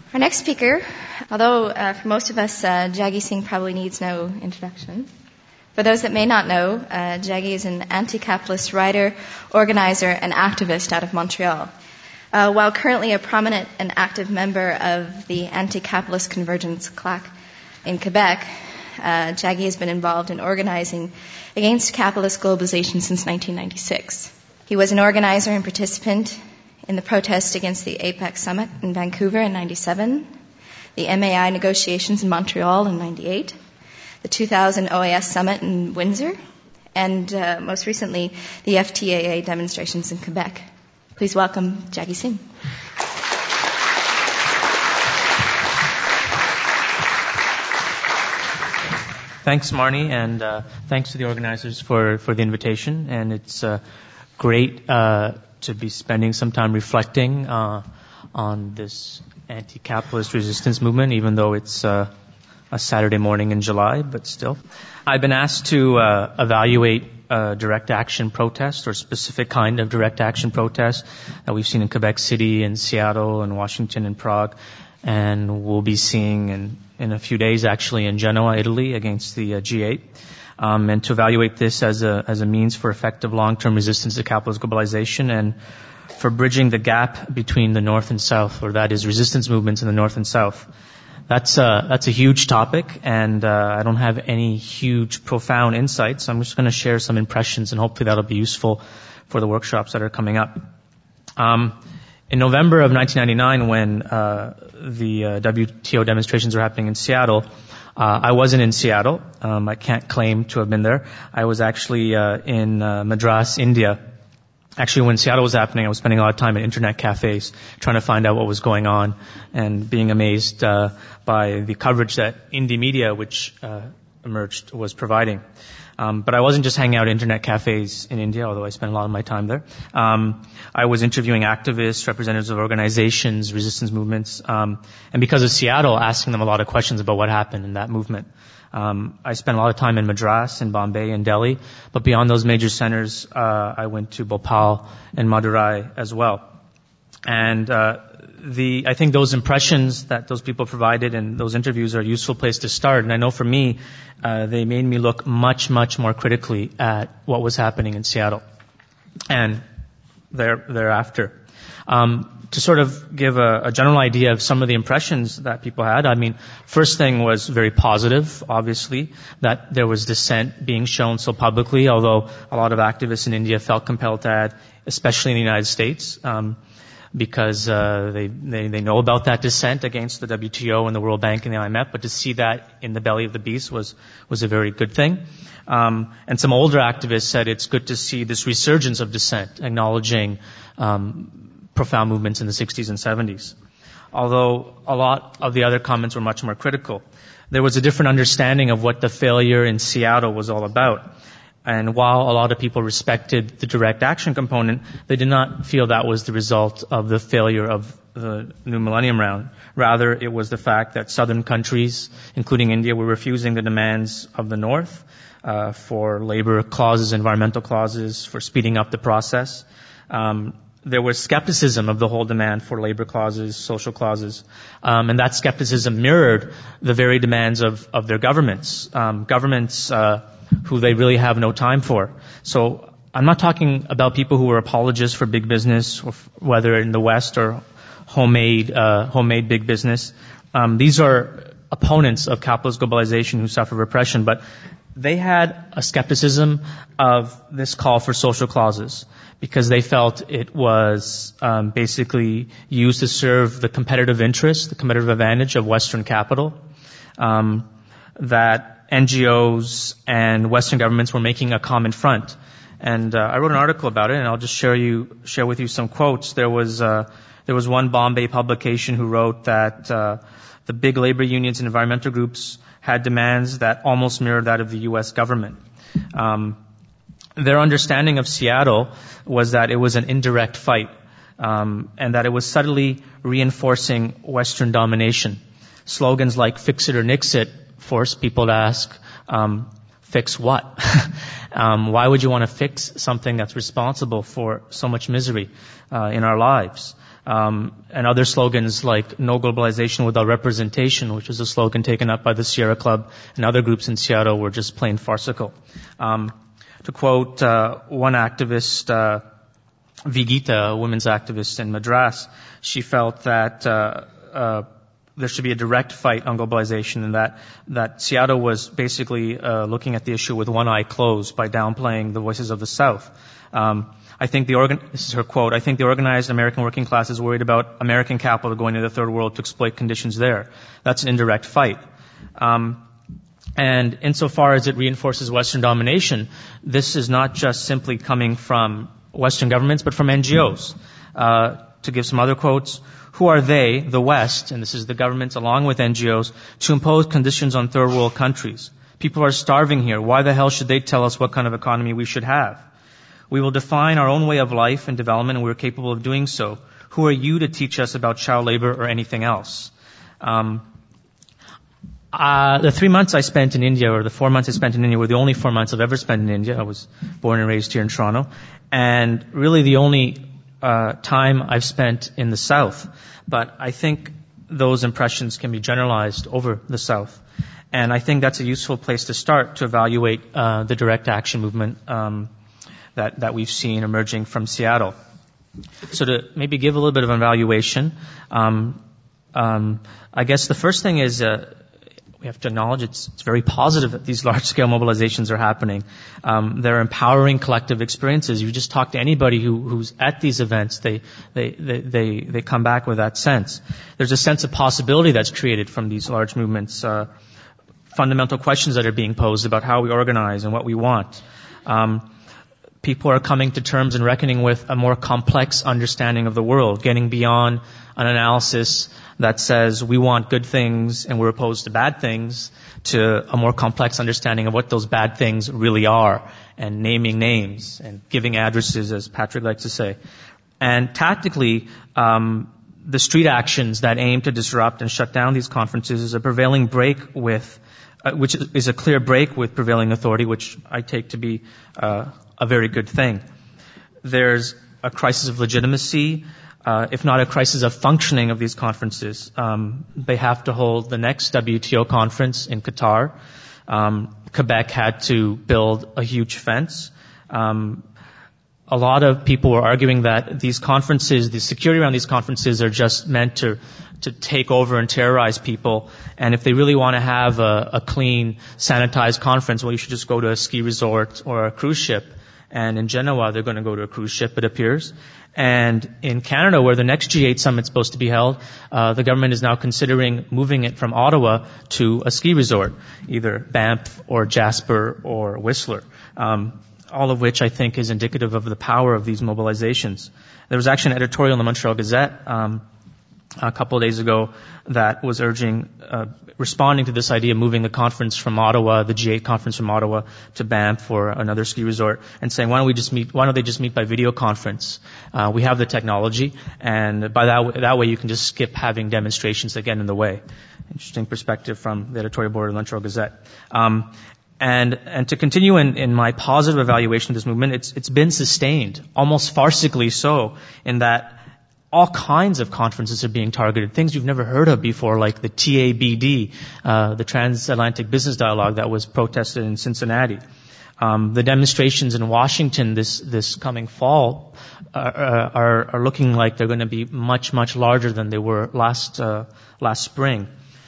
Our next speaker, although for most of us, Jaggi Singh probably needs no introduction. For those that may not know, Jaggi is an anti-capitalist writer, organizer, and activist out of Montreal. While currently a prominent and active member of the anti-capitalist convergence CLAC in Quebec, Jaggi has been involved in organizing against capitalist globalization since 1996. He was an organizer and participant in the protest against the APEC summit in Vancouver in 97, the MAI negotiations in Montreal in 98, the 2000 OAS summit in Windsor, and most recently, the FTAA demonstrations in Quebec. Please welcome Jaggi Singh. Thanks, Marnie, and thanks to the organizers for the invitation. And it's great to be spending some time reflecting on this anti-capitalist resistance movement, even though it's a Saturday morning in July, but still. I've been asked to evaluate direct action protest or specific kind of direct action protest that we've seen in Quebec City and Seattle and Washington and Prague, and we'll be seeing in a few days actually in Genoa, Italy, against the G8. And to evaluate this as a means for effective long-term resistance to capitalist globalization and for bridging the gap between the North and South, or that is resistance movements in the North and South. That's a huge topic, and I don't have any huge, profound insights. So I'm just going to share some impressions, and hopefully that'll be useful for the workshops that are coming up. In November of 1999, when the WTO demonstrations were happening in Seattle, I wasn't in Seattle. I can't claim to have been there. I was actually in Madras, India. Actually, when Seattle was happening, I was spending a lot of time at internet cafes trying to find out what was going on and being amazed by the coverage that Indie Media, which emerged, was providing. But I wasn't just hanging out at internet cafes in India, although I spent a lot of my time there. I was interviewing activists, representatives of organizations, resistance movements, and because of Seattle, asking them a lot of questions about what happened in that movement. I spent a lot of time in Madras, in Bombay, and Delhi, but beyond those major centers, I went to Bhopal and Madurai as well. And I think those impressions that those people provided and those interviews are a useful place to start. And I know for me, they made me look much, much more critically at what was happening in Seattle and thereafter. To sort of give a general idea of some of the impressions that people had, I mean, first thing was very positive, obviously, that there was dissent being shown so publicly, although a lot of activists in India felt compelled to add, especially in the United States, because they know about that dissent against the WTO and the World Bank and the IMF, but to see that in the belly of the beast was a very good thing. And some older activists said it's good to see this resurgence of dissent, acknowledging profound movements in the 60s and 70s. Although a lot of the other comments were much more critical. There was a different understanding of what the failure in Seattle was all about. And while a lot of people respected the direct action component, they did not feel that was the result of the failure of the New Millennium Round. Rather, it was the fact that southern countries, including India, were refusing the demands of the North for labor clauses, environmental clauses, for speeding up the process. There was skepticism of the whole demand for labor clauses, social clauses, and that skepticism mirrored the very demands of their governments. Who they really have no time for. So I'm not talking about people who are apologists for big business, or whether in the West or homemade big business. These are opponents of capitalist globalization who suffer repression, but they had a skepticism of this call for social clauses because they felt it was basically used to serve the competitive interest, the competitive advantage of Western capital, that NGOs and Western governments were making a common front. And I wrote an article about it, and I'll just share with you some quotes. There was one Bombay publication who wrote that the big labor unions and environmental groups had demands that almost mirrored that of the U.S. government. Their understanding of Seattle was that it was an indirect fight, and that it was subtly reinforcing Western domination. Slogans like "Fix it or Nix it" force people to ask, fix what? Why would you want to fix something that's responsible for so much misery in our lives? and other slogans like "No Globalization Without Representation," which is a slogan taken up by the Sierra Club and other groups in Seattle, were just plain farcical. To quote one activist, Vigita, a women's activist in Madras, she felt that there should be a direct fight on globalization, and that Seattle was basically looking at the issue with one eye closed by downplaying the voices of the South. I think this is her quote, "I think the organized American working class is worried about American capital going to the third world to exploit conditions there. That's an indirect fight." And insofar as it reinforces Western domination, this is not just simply coming from Western governments, but from NGOs. To give some other quotes, "Who are they, the West," and this is the governments along with NGOs, "to impose conditions on third world countries? People are starving here. Why the hell should they tell us what kind of economy we should have? We will define our own way of life and development, and we're capable of doing so. Who are you to teach us about child labor or anything else?" The 3 months I spent in India, or the 4 months I spent in India, were the only 4 months I've ever spent in India. I was born and raised here in Toronto. And really the only time I've spent in the South. But I think those impressions can be generalized over the South. And I think that's a useful place to start to evaluate the direct action movement that we've seen emerging from Seattle. So to maybe give a little bit of an evaluation, I guess the first thing is we have to acknowledge it's very positive that these large-scale mobilizations are happening. They're empowering collective experiences. You just talk to anybody who's at these events, they come back with that sense. There's a sense of possibility that's created from these large movements, fundamental questions that are being posed about how we organize and what we want. People are coming to terms and reckoning with a more complex understanding of the world, getting beyond an analysis that says we want good things and we're opposed to bad things, to a more complex understanding of what those bad things really are, and naming names and giving addresses, as Patrick likes to say. And tactically, the street actions that aim to disrupt and shut down these conferences is a prevailing break with, which is a clear break with prevailing authority, which I take to be a very good thing. There's a crisis of legitimacy, if not a crisis of functioning of these conferences. They have to hold the next WTO conference in Qatar. Quebec had to build a huge fence. A lot of people were arguing that these conferences, the security around these conferences are just meant to take over and terrorize people. And if they really want to have a clean, sanitized conference, well, you should just go to a ski resort or a cruise ship. And in Genoa, they're going to go to a cruise ship, it appears. And in Canada, where the next G8 summit is supposed to be held, the government is now considering moving it from Ottawa to a ski resort, either Banff or Jasper or Whistler, all of which I think is indicative of the power of these mobilizations. There was actually an editorial in the Montreal Gazette a couple of days ago that was urging, responding to this idea of moving the conference from Ottawa, the G8 conference from Ottawa to Banff or another ski resort, and saying, why don't they just meet by video conference? We have the technology, and by that way you can just skip having demonstrations that get in the way. Interesting perspective from the editorial board of the Montreal Gazette. And to continue in my positive evaluation of this movement, it's been sustained, almost farcically so, in that all kinds of conferences are being targeted, things you've never heard of before, like the TABD, the Transatlantic Business Dialogue that was protested in Cincinnati. The demonstrations in Washington this coming fall are looking like they're going to be much, much larger than they were last spring.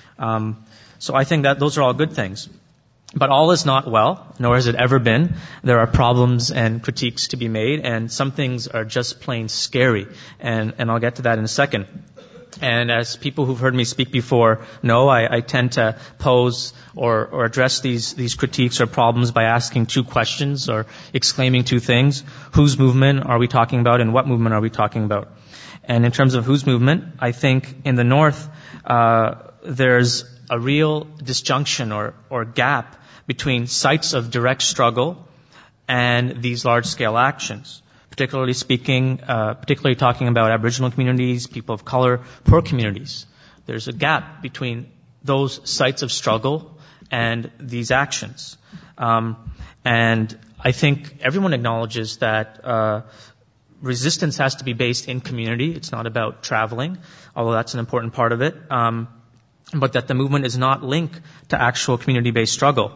So I think that those are all good things. But all is not well, nor has it ever been. There are problems and critiques to be made, and some things are just plain scary. And I'll get to that in a second. And as people who've heard me speak before know, I tend to pose or address these critiques or problems by asking two questions or exclaiming two things. Whose movement are we talking about, and what movement are we talking about? And in terms of whose movement, I think in the North, there's a real disjunction or gap between sites of direct struggle and these large-scale actions. Particularly talking about Aboriginal communities, people of color, poor communities. There's a gap between those sites of struggle and these actions. And I think everyone acknowledges that resistance has to be based in community. It's not about traveling, although that's an important part of it. But that the movement is not linked to actual community-based struggle.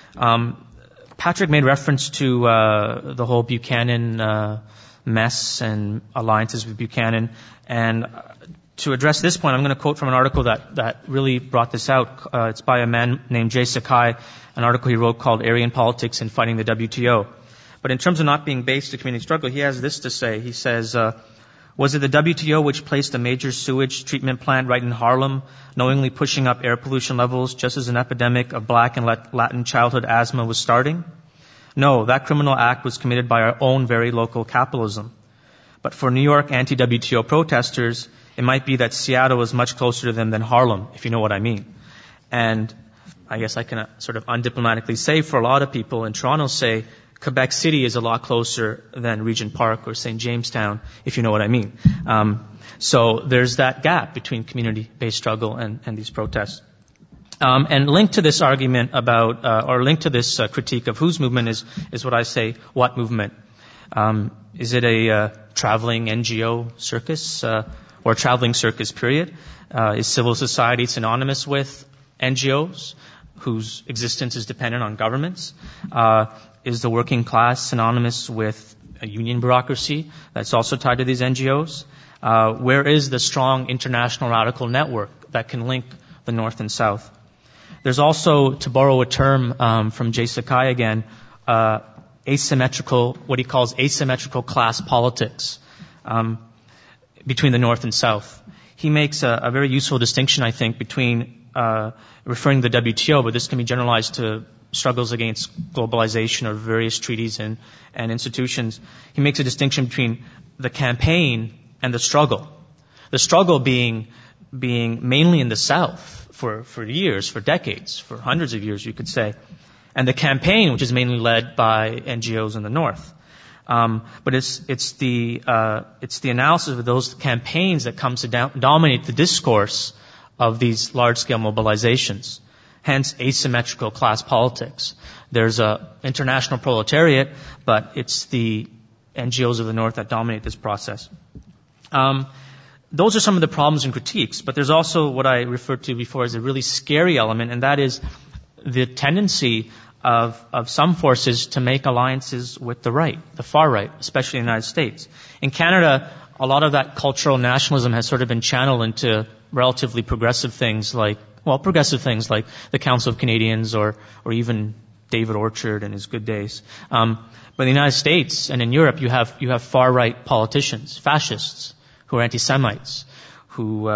Patrick made reference to the whole Buchanan mess and alliances with Buchanan. And to address this point, I'm going to quote from an article that really brought this out. It's by a man named Jay Sakai, an article he wrote called Aryan Politics in Fighting the WTO. But in terms of not being based in community struggle, he has this to say. He says, was it the WTO which placed a major sewage treatment plant right in Harlem, knowingly pushing up air pollution levels just as an epidemic of black and Latin childhood asthma was starting? No, that criminal act was committed by our own very local capitalism. But for New York anti-WTO protesters, it might be that Seattle was much closer to them than Harlem, if you know what I mean. And I guess I can sort of undiplomatically say for a lot of people in Toronto say, Quebec City is a lot closer than Regent Park or St. Jamestown, if you know what I mean. So there's that gap between community-based struggle and these protests. And linked to this argument about, or linked to this critique of whose movement is what I say, what movement? Is it a traveling NGO circus or traveling circus period? Is civil society synonymous with NGOs whose existence is dependent on governments? Is the working class synonymous with a union bureaucracy that's also tied to these NGOs? Where is the strong international radical network that can link the North and South? There's also, to borrow a term from Jay Sakai again, asymmetrical, what he calls asymmetrical class politics between the North and South. He makes a very useful distinction, I think, between referring to the WTO, but this can be generalized to struggles against globalization or various treaties and institutions. He makes a distinction between the campaign and the struggle. The struggle being mainly in the South for years, for decades, for hundreds of years, you could say. And the campaign, which is mainly led by NGOs in the North. But it's the analysis of those campaigns that comes to dominate the discourse of these large-scale mobilizations. Hence, asymmetrical class politics. There's a international proletariat, but it's the NGOs of the North that dominate this process. Those are some of the problems and critiques, but there's also what I referred to before as a really scary element, and that is the tendency of some forces to make alliances with the right, the far right, especially in the United States. In Canada, a lot of that cultural nationalism has sort of been channeled into relatively progressive things like the Council of Canadians or even David Orchard in his good days. But in the United States and in Europe, you have far right politicians, fascists, who are anti-Semites, who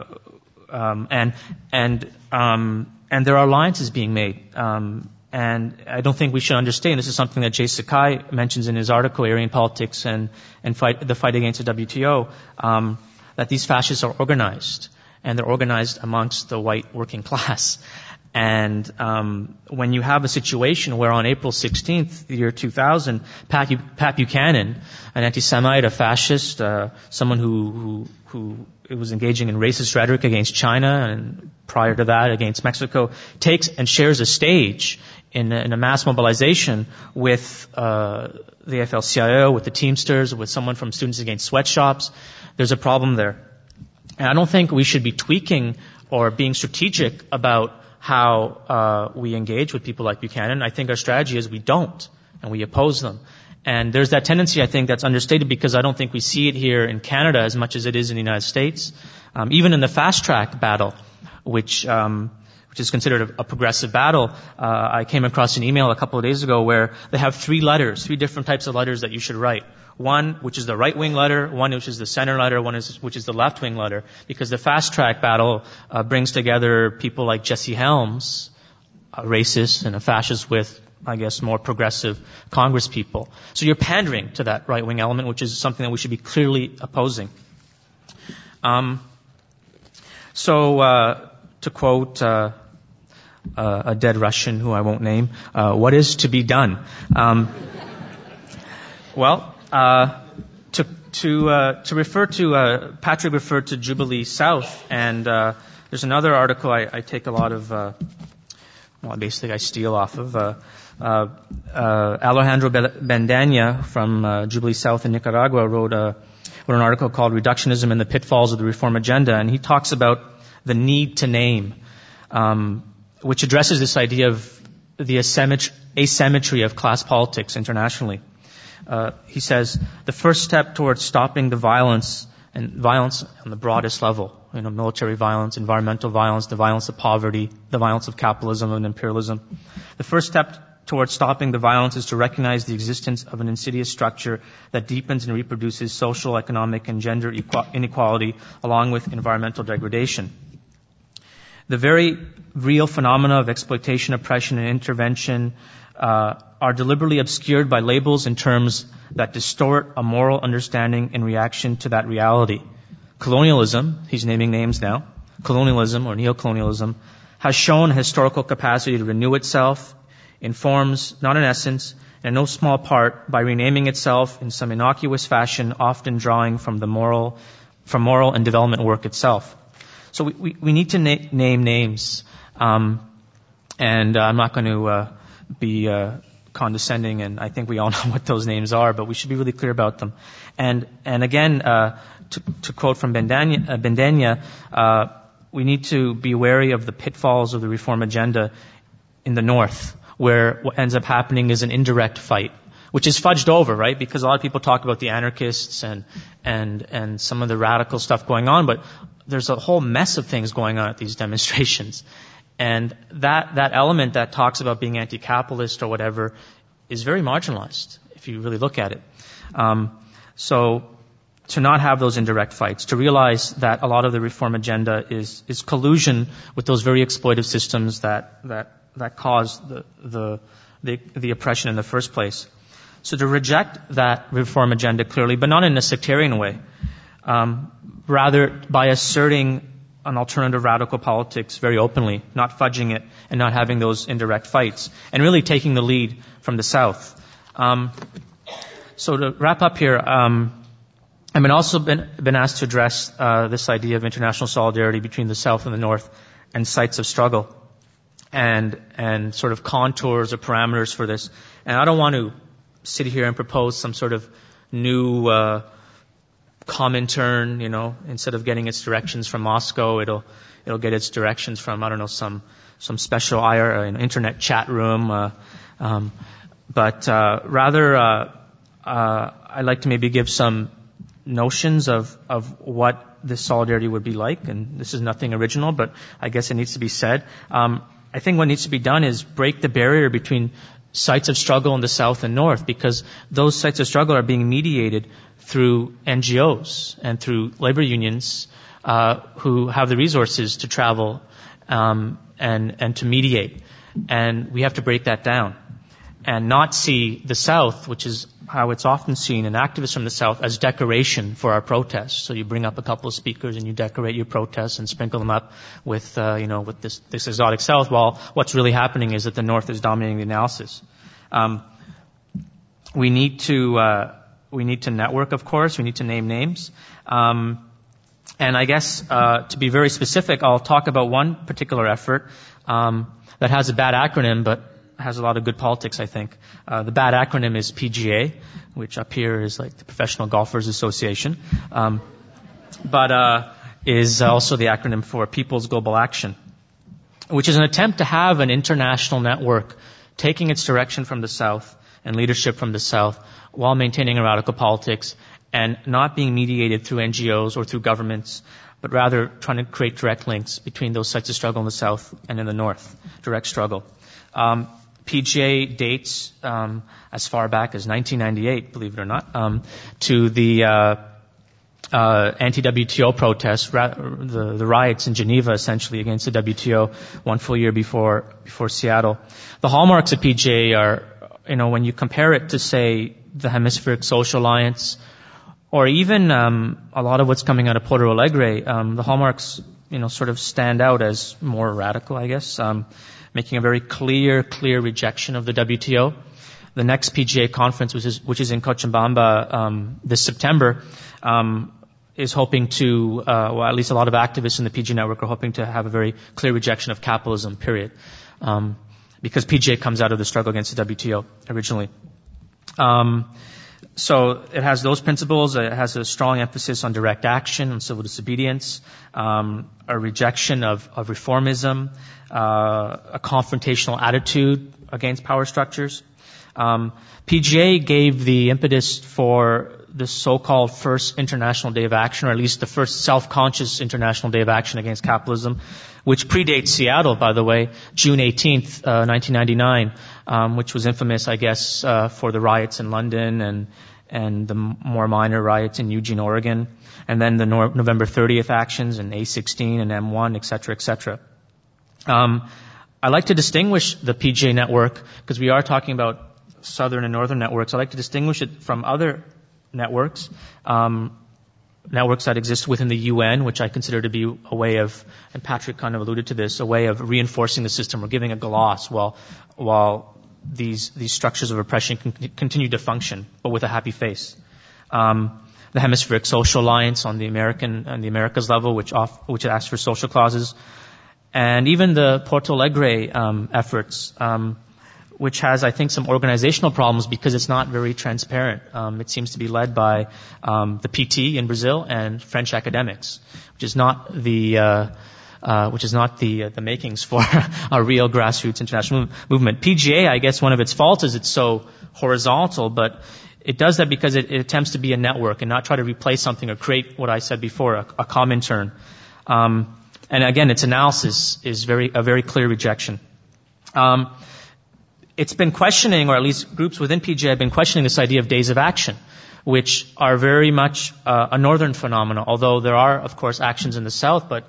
and there are alliances being made. And I don't think we should understand, this is something that Jay Sakai mentions in his article, Aryan Politics and the Fight Against the WTO, that these fascists are organized. And they're organized amongst the white working class. And when you have a situation where on April 16th, the year 2000, Pat Buchanan, an anti-Semite, a fascist, someone who was engaging in racist rhetoric against China and prior to that against Mexico, takes and shares a stage in a mass mobilization with the AFL-CIO, with the Teamsters, with someone from Students Against Sweatshops. There's a problem there. And I don't think we should be tweaking or being strategic about how we engage with people like Buchanan. I think our strategy is we don't, and we oppose them. And there's that tendency, I think, that's understated because I don't think we see it here in Canada as much as it is in the United States. Even in the fast-track battle, which is considered a progressive battle, I came across an email a couple of days ago where they have three different types of letters that you should write. One, which is the right-wing letter, one which is the center letter, which is the left-wing letter, because the fast-track battle brings together people like Jesse Helms, a racist and a fascist with, I guess, more progressive Congress people. So you're pandering to that right-wing element, which is something that we should be clearly opposing. To quote a dead Russian who I won't name, what is to be done? To refer to, Patrick referred to Jubilee South, and there's another article I take a lot of, basically I steal off of, Alejandro Bendaña from Jubilee South in Nicaragua wrote an article called Reductionism and the Pitfalls of the Reform Agenda, and he talks about the need to name, which addresses this idea of the asymmetry of class politics internationally. He says, the first step towards stopping the violence, and violence on the broadest level, military violence, environmental violence, the violence of poverty, the violence of capitalism and imperialism. The first step towards stopping the violence is to recognize the existence of an insidious structure that deepens and reproduces social, economic, and gender inequality along with environmental degradation. The very real phenomena of exploitation, oppression, and intervention are deliberately obscured by labels and terms that distort a moral understanding in reaction to that reality. Colonialism, he's naming names now, colonialism or neocolonialism, has shown a historical capacity to renew itself in forms, not in essence, and in no small part by renaming itself in some innocuous fashion, often drawing from moral and development work itself. So we need to name names, and I'm not going to be condescending, and I think we all know what those names are, but we should be really clear about them. And again, to quote from Bendaña, we need to be wary of the pitfalls of the reform agenda in the North, where what ends up happening is an indirect fight, which is fudged over, right? Because a lot of people talk about the anarchists and some of the radical stuff going on, but there's a whole mess of things going on at these demonstrations. And that element that talks about being anti-capitalist or whatever is very marginalized, if you really look at it. So to not have those indirect fights, to realize that a lot of the reform agenda is collusion with those very exploitive systems that cause the oppression in the first place. So to reject that reform agenda clearly, but not in a sectarian way, rather by asserting an alternative radical politics very openly, not fudging it and not having those indirect fights, and really taking the lead from the South. So to wrap up here, I've also been asked to address this idea of international solidarity between the South and the North and sites of struggle and sort of contours or parameters for this. And I don't want to sit here and propose some sort of new Comintern, instead of getting its directions from Moscow, it'll get its directions from, I don't know, some special internet chat room. But rather, I'd like to maybe give some notions of what this solidarity would be like, and this is nothing original, but I guess it needs to be said. I think what needs to be done is break the barrier between sites of struggle in the South and North, because those sites of struggle are being mediated through NGOs and through labor unions who have the resources to travel and to mediate. And we have to break that down and not see the South, which is how it's often seen, and activists from the South, as decoration for our protests. So you bring up a couple of speakers and you decorate your protests and sprinkle them up with, with this exotic South, while what's really happening is that the North is dominating the analysis. We need to network, of course. We need to name names. And I guess, to be very specific, I'll talk about one particular effort, that has a bad acronym, but has a lot of good politics, I think. The bad acronym is PGA, which up here is like the Professional Golfers Association, but is also the acronym for People's Global Action, which is an attempt to have an international network taking its direction from the South and leadership from the South while maintaining a radical politics and not being mediated through NGOs or through governments, but rather trying to create direct links between those sites of struggle in the South and in the North, direct struggle. PGA dates as far back as 1998, believe it or not, to the anti-WTO protests, the riots in Geneva, essentially, against the WTO, one full year before Seattle. The hallmarks of PGA are, when you compare it to, say, the Hemispheric Social Alliance, or even a lot of what's coming out of Porto Alegre, the hallmarks, sort of stand out as more radical, I guess, making a very clear rejection of the WTO. The next PGA conference, which is in Cochabamba this September, is hoping to, at least a lot of activists in the PGA network are hoping to have a very clear rejection of capitalism, period. because PGA comes out of the struggle against the WTO originally. So it has those principles. It has a strong emphasis on direct action, on civil disobedience, a rejection of reformism, a confrontational attitude against power structures. PGA gave the impetus for the so-called first International Day of Action, or at least the first self-conscious International Day of Action against capitalism, which predates Seattle, by the way, June 18th, 1999, which was infamous, I guess, for the riots in London and the more minor riots in Eugene, Oregon, and then the November 30th actions and A16 and M1, et cetera, et cetera. I like to distinguish the PGA network, because we are talking about southern and northern networks. I like to distinguish it from other networks, networks that exist within the UN, which I consider to be a way of, and Patrick kind of alluded to this, a way of reinforcing the system or giving a gloss while these structures of oppression can continue to function, but with a happy face. The Hemispheric Social Alliance on the Americas level, which asks for social clauses, and even the Porto Alegre efforts, which has, I think, some organizational problems because it's not very transparent. It seems to be led by the PT in Brazil and French academics, which is not the makings for a real grassroots international movement. PGA, I guess, one of its faults is it's so horizontal, but it does that because it attempts to be a network and not try to replace something or create what I said before, a Comintern. And again, its analysis is a very clear rejection. It's been questioning, or at least groups within PGA have been questioning this idea of days of action, which are very much a northern phenomenon, although there are, of course, actions in the south, but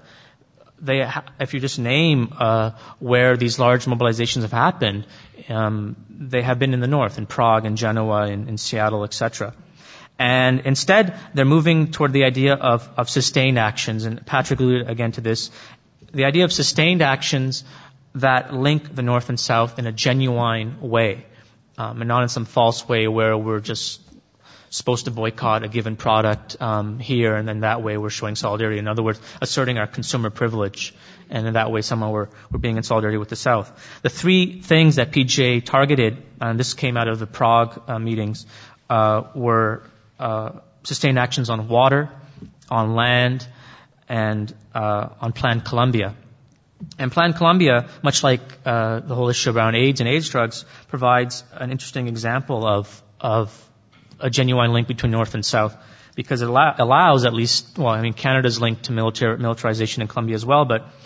if you just name where these large mobilizations have happened, they have been in the north, in Prague, in Genoa, in Seattle, etc. And instead, they're moving toward the idea of sustained actions, and Patrick alluded again to this, the idea of sustained actions that link the North and South in a genuine way, and not in some false way where we're just supposed to boycott a given product here, and then that way we're showing solidarity. In other words, asserting our consumer privilege, and in that way somehow we're being in solidarity with the South. The three things that PGA targeted, and this came out of the Prague meetings, were sustained actions on water, on land, and on Plan Colombia. And Plan Colombia, much like the whole issue around AIDS and AIDS drugs, provides an interesting example of a genuine link between North and South, because it allows at least, Canada's linked to militarization in Colombia as well, but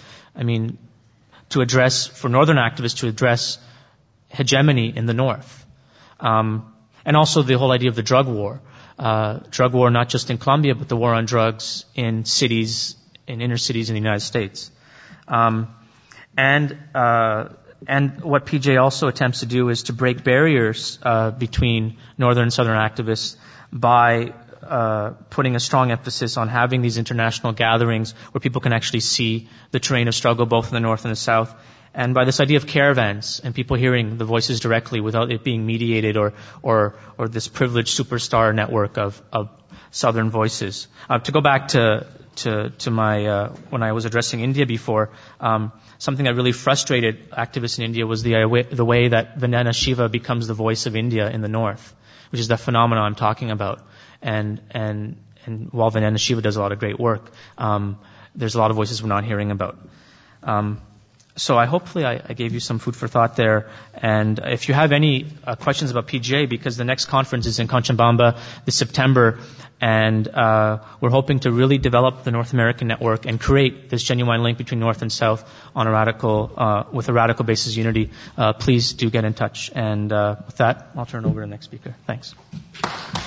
to address, for Northern activists, to address hegemony in the North. And also the whole idea of the drug war. Drug war not just in Colombia, but the war on drugs in cities, in inner cities in the United States. And what PJ also attempts to do is to break barriers between northern and southern activists by putting a strong emphasis on having these international gatherings where people can actually see the terrain of struggle both in the north and the south, and by this idea of caravans and people hearing the voices directly without it being mediated or this privileged superstar network of southern voices. To go back to my when I was addressing India before, something that really frustrated activists in India was the way that Vandana Shiva becomes the voice of India in the north, which is the phenomenon I'm talking about. And while Vandana Shiva does a lot of great work, there's a lot of voices we're not hearing about. So hopefully I gave you some food for thought there. And if you have any questions about PGA, because the next conference is in Cochabamba this September, and we're hoping to really develop the North American network and create this genuine link between North and South on with a radical basis unity, please do get in touch. And with that, I'll turn it over to the next speaker. Thanks.